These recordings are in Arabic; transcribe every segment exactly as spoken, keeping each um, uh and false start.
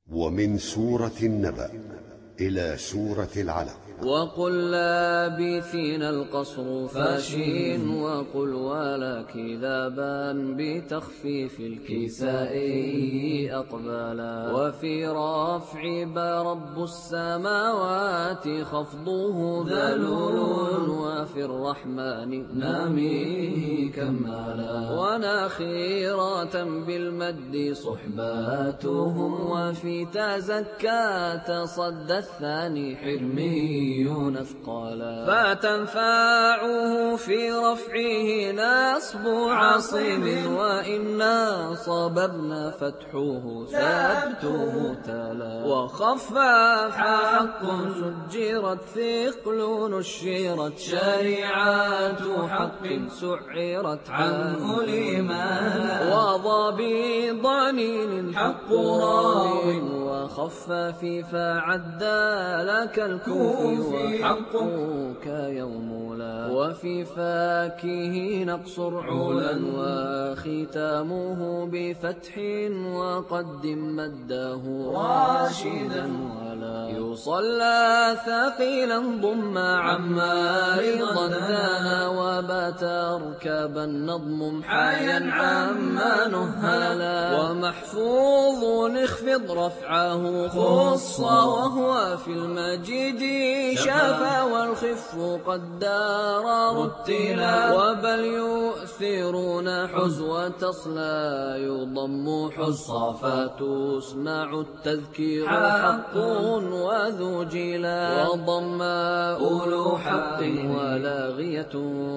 ومن سورة النبأ إلى سورة العلق. وقل لابثين القصر فاشين وقل ولك ذابان بتخفيف الكساء أقبالا. وفي رفع برب السماوات خفضه ذلول وفي الرحمن ناميه كمالا. وناخيرة بالمد صحباتهم وفي تزكى تصدى الثاني حرمي أثقالا. فتنفعه في رفعه نصب عاصم وإنا صببنا فتحه ثبته تلا. وخفف حق سجرت ثقل نشرت شريعات حق سعرت عنه لمالا. وضبي ضنين حق راو وخفف فعدى لك الكوف وحقك يومولا. وفي فاكه نقصر علا وختامه بفتح وقدم مده راشدا ولا. يصلى ثقيلا ضم عما ضدنا وبات ركبا نضم حيا عما نهلا. ومحفوظ اخفض رفعه خص وهو في المجيد شافا والخف قد دار رتلا. وبل يؤثرون حزو تصلى يضم حصى فتسمع التذكير حق وذو جلا. وضم أولو حق ولاغية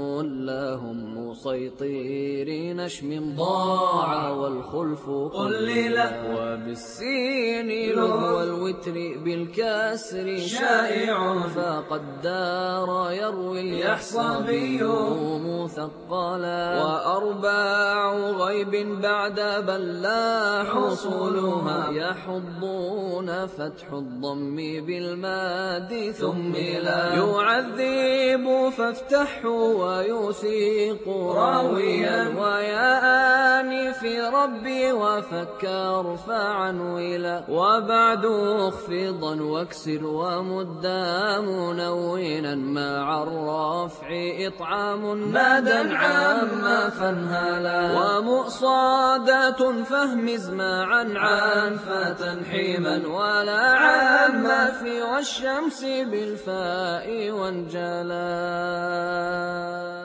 لهم مسيطرين اشم ضاع والخلف قللا. وبالسين لهو الوتر بالكسر شائع فقد دار يروي اليحصبي مثقلا. وأرباع غيب بعد بل لا حصولها يحضون فتح الضم بالماد ثم لا. يعذب فافتحه ويثيق راويا ويا في ربي وفكر فعنولا. وبعد اخفضا واكسر ومدا منونا مع الرفع إطعام نادا عاما فانهالا. ومؤصادة فهمز معا عن فتنحيما ولا عاما في والشمس بالفاء وانجلا.